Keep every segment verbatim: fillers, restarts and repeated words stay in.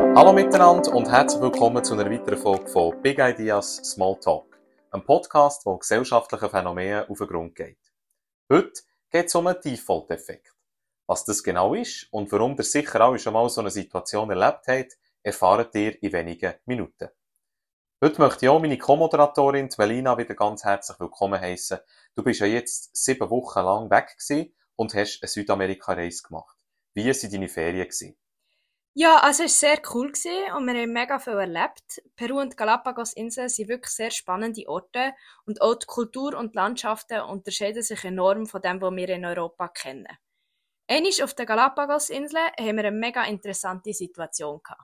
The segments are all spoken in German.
Hallo miteinander und herzlich willkommen zu einer weiteren Folge von Big Ideas Small Talk, einem Podcast, der gesellschaftlichen Phänomenen auf den Grund geht. Heute geht es um einen Default-Effekt. Was das genau ist und warum ihr sicher alle schon mal so eine Situation erlebt habt, erfahrt ihr in wenigen Minuten. Heute möchte ich auch meine Co-Moderatorin Melina wieder ganz herzlich willkommen heissen. Du bist ja jetzt sieben Wochen lang weg gewesen und hast eine Südamerika-Reise gemacht. Wie waren deine Ferien gewesen? Ja, also es war sehr cool gewesen und wir haben mega viel erlebt. Peru und Galapagos-Inseln sind wirklich sehr spannende Orte und auch die Kultur und die Landschaften unterscheiden sich enorm von dem, was wir in Europa kennen. Einmal auf den Galapagos-Inseln haben wir eine mega interessante Situation gehabt.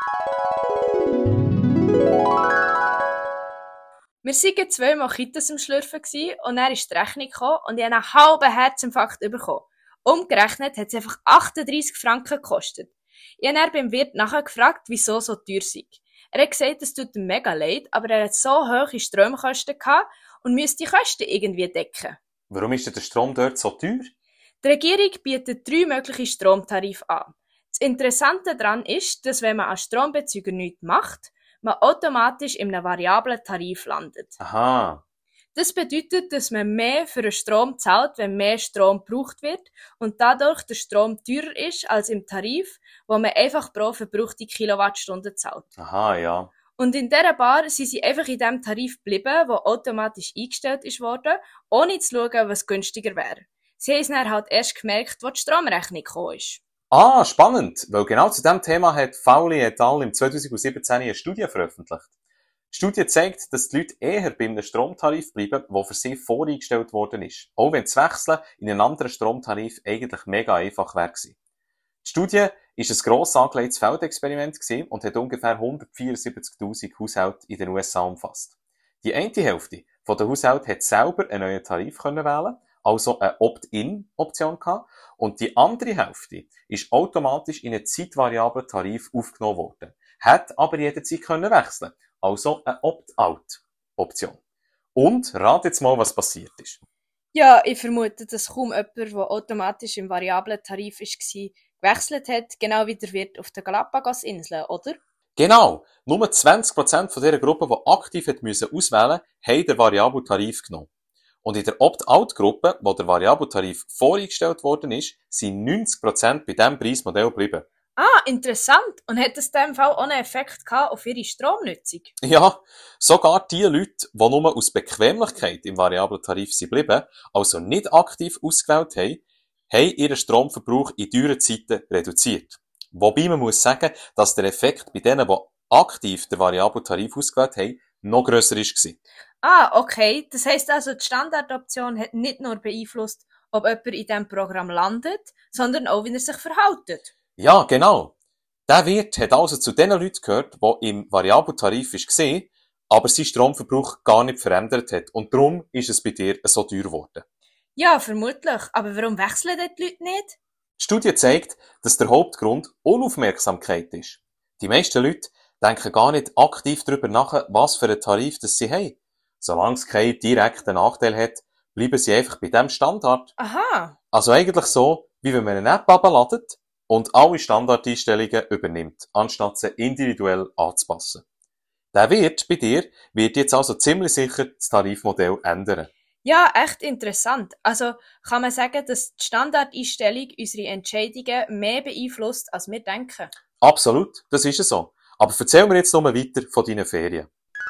Wir waren zwei Mojitos am Schlürfen und dann ist die Rechnung gekommen und ich habe einen halben Herzinfarkt bekommen. Umgerechnet hat es einfach achtunddreissig Franken gekostet. Ich habe dann beim Wirt nachher gefragt, wieso so teuer sei. Er hat gesagt, es tut ihm mega leid, aber er hat so hohe Stromkosten gehabt und müsste die Kosten irgendwie decken. Warum ist denn der Strom dort so teuer? Die Regierung bietet drei mögliche Stromtarife an. Das Interessante daran ist, dass wenn man als Strombezüger nichts macht, man automatisch in einem variablen Tarif landet. Aha. Das bedeutet, dass man mehr für den Strom zahlt, wenn mehr Strom gebraucht wird und dadurch der Strom teurer ist als im Tarif, wo man einfach pro verbrauchte Kilowattstunde zahlt. Aha, ja. Und in dieser Bar sind sie einfach in dem Tarif geblieben, der automatisch eingestellt ist worden, ohne zu schauen, was günstiger wäre. Sie haben es dann halt erst gemerkt, wo die Stromrechnung gekommen ist. Ah, spannend, weil genau zu diesem Thema hat Fauli et al. Im zweitausendsiebzehn eine Studie veröffentlicht. Die Studie zeigt, dass die Leute eher bei einem Stromtarif bleiben, der für sie voreingestellt worden ist. Auch wenn das Wechseln in einen anderen Stromtarif eigentlich mega einfach wäre gewesen. Die Studie war ein gross angelegtes Feldexperiment und hat ungefähr hundertvierundsiebzigtausend Haushalte in den U S A umfasst. Die eine Hälfte der Haushalte hat selber einen neuen Tarif können wählen, also eine Opt-in-Option gehabt, und die andere Hälfte ist automatisch in einen zeitvariablen Tarif aufgenommen worden, hat aber jederzeit können wechseln. Also eine Opt-out-Option. Und rat jetzt mal, was passiert ist. Ja, ich vermute, dass kaum jemand, der automatisch im variablen Tarif war, gewechselt hat, genau wie der Wirt auf den Galapagos-Inseln, oder? Genau. Nur zwanzig Prozent von dieser Gruppe, die aktiv hat müssen auswählen, haben den variablen Tarif genommen. Und in der Opt-out-Gruppe, wo der variable Tarif voreingestellt worden ist, sind neunzig Prozent bei diesem Preismodell geblieben. Ah, interessant. Und hat das in diesem Fall auch einen Effekt gehabt auf ihre Stromnutzung? Ja, sogar die Leute, die nur aus Bequemlichkeit im variablen Tarif sind geblieben, also nicht aktiv ausgewählt haben, haben ihren Stromverbrauch in teuren Zeiten reduziert. Wobei man muss sagen, dass der Effekt bei denen, die aktiv den variablen Tarif ausgewählt haben, noch grösser war. Ah, okay. Das heisst also, die Standardoption hat nicht nur beeinflusst, ob jemand in diesem Programm landet, sondern auch, wie er sich verhält. Ja, genau. Der Wirt hat also zu den Leuten gehört, die im variablen Tarif war, aber sein Stromverbrauch gar nicht verändert hat. Und darum ist es bei dir so teuer geworden. Ja, vermutlich. Aber warum wechseln die Leute nicht? Die Studie zeigt, dass der Hauptgrund Unaufmerksamkeit ist. Die meisten Leute denken gar nicht aktiv darüber nach, was für einen Tarif das sie haben. Solange es keinen direkten Nachteil hat, bleiben sie einfach bei dem Standard. Aha. Also eigentlich so, wie wenn man eine App herunterlädt und alle Standardeinstellungen übernimmt, anstatt sie individuell anzupassen. Der Wirt bei dir wird jetzt also ziemlich sicher das Tarifmodell ändern. Ja, echt interessant. Also kann man sagen, dass die Standardeinstellung unsere Entscheidungen mehr beeinflusst, als wir denken? Absolut, das ist es so. Aber erzähl mir jetzt noch mal weiter von deinen Ferien.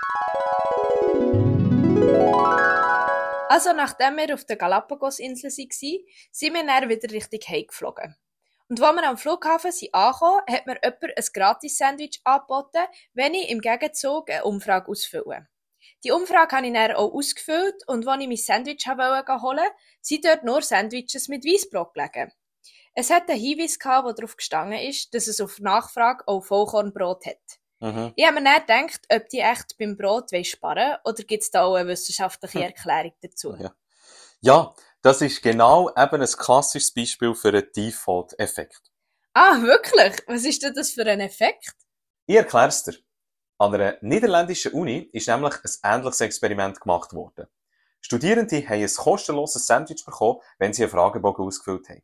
Also nachdem wir auf der Galapagos-Insel waren, sind wir dann wieder richtig heimgeflogen. Und als wir am Flughafen sind angekommen, hat mir jemand ein Gratis-Sandwich angeboten, wenn ich im Gegenzug eine Umfrage ausfülle. Die Umfrage habe ich dann auch ausgefüllt und als ich mein Sandwich holen wollte, sind dort nur Sandwiches mit Weissbrot gelegen. Es hat einen Hinweis gehabt, der darauf gestanden ist, dass es auf Nachfrage auch Vollkornbrot hat. Mhm. Ich habe mir dann gedacht, ob die echt beim Brot sparen wollen, oder gibt es da auch eine wissenschaftliche Erklärung dazu? Ja. ja, das ist genau eben ein klassisches Beispiel für einen Default-Effekt. Ah, wirklich? Was ist denn das für ein Effekt? Ich erkläre es dir. An einer niederländischen Uni ist nämlich ein ähnliches Experiment gemacht worden. Studierende haben ein kostenloses Sandwich bekommen, wenn sie einen Fragebogen ausgefüllt haben.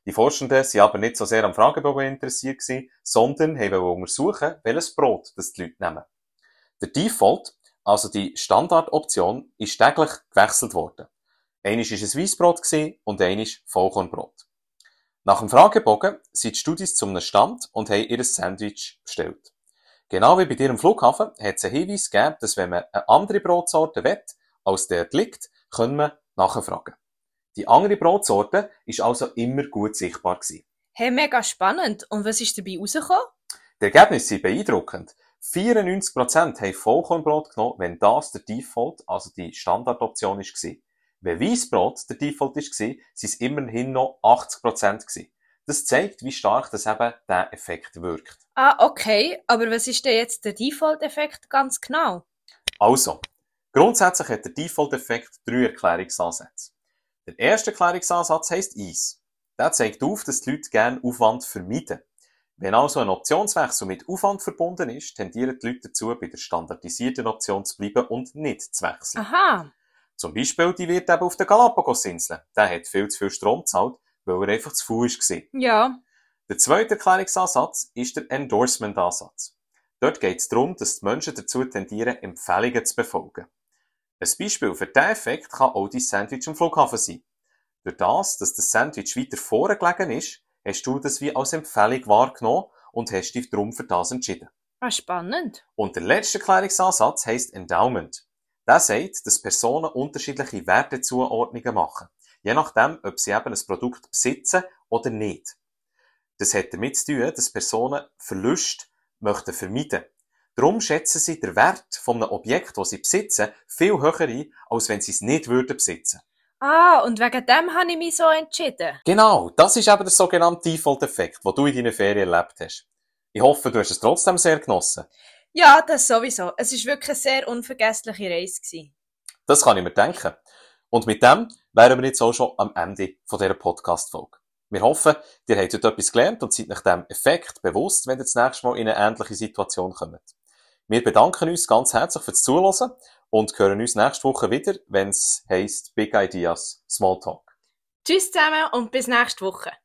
Die Forschenden waren aber nicht so sehr am Fragebogen interessiert gewesen, sondern wollten untersuchen, welches Brot das die Leute nehmen. Der Default, also die Standardoption, ist täglich gewechselt worden. Einmal war es Weissbrot und einmal Vollkornbrot. Nach dem Fragebogen sind die Studis zu einem Stand und haben ihr Sandwich bestellt. Genau wie bei dir am Flughafen hat es einen Hinweis gegeben, dass wenn man eine andere Brotsorte will, als dort liegt, können wir nachfragen. Die andere Brotsorte war also immer gut sichtbar gewesen. Hey, mega spannend. Und was ist dabei rausgekommen? Die Ergebnisse sind beeindruckend. vierundneunzig Prozent haben Vollkornbrot genommen, wenn das der Default, also die Standardoption war. Wenn Weissbrot der Default war, waren es immerhin noch achtzig Prozent gewesen. Das zeigt, wie stark das eben dieser Effekt wirkt. Ah, okay. Aber was ist denn jetzt der Default-Effekt ganz genau? Also, grundsätzlich hat der Default-Effekt drei Erklärungsansätze. Der erste Erklärungsansatz heisst Ease. Der zeigt auf, dass die Leute gerne Aufwand vermeiden. Wenn also ein Optionswechsel mit Aufwand verbunden ist, tendieren die Leute dazu, bei der standardisierten Option zu bleiben und nicht zu wechseln. Aha. Zum Beispiel die Wirt eben auf den Galapagos-Inseln. Der hat viel zu viel Strom gezahlt, weil er einfach zu faul war. Ja. Der zweite Erklärungsansatz ist der Endorsement-Ansatz. Dort geht es darum, dass die Menschen dazu tendieren, Empfehlungen zu befolgen. Ein Beispiel für diesen Effekt kann auch dein Sandwich am Flughafen sein. Durch das, dass das Sandwich weiter vorne gelegen ist, hast du das wie als Empfehlung wahrgenommen und hast dich darum für das entschieden. Ah, spannend. Und der letzte Erklärungsansatz heisst Endowment. Der sagt, dass Personen unterschiedliche Wertezuordnungen machen, je nachdem, ob sie eben ein Produkt besitzen oder nicht. Das hat damit zu tun, dass Personen Verluste möchten vermeiden. Darum schätzen sie den Wert von einem Objekt, das sie besitzen, viel höher ein, als wenn sie es nicht würden besitzen. Ah, und wegen dem habe ich mich so entschieden. Genau, das ist eben der sogenannte Default-Effekt, den du in deinen Ferien erlebt hast. Ich hoffe, du hast es trotzdem sehr genossen. Ja, das sowieso. Es war wirklich eine sehr unvergessliche Reise gewesen. Das kann ich mir denken. Und mit dem wären wir jetzt auch schon am Ende von dieser Podcast-Folge. Wir hoffen, ihr habt heute etwas gelernt und seid nach dem Effekt bewusst, wenn ihr das nächste Mal in eine ähnliche Situation kommt. Wir bedanken uns ganz herzlich fürs Zuhören und hören uns nächste Woche wieder, wenn es heisst Big Ideas Small Talk. Tschüss zusammen und bis nächste Woche.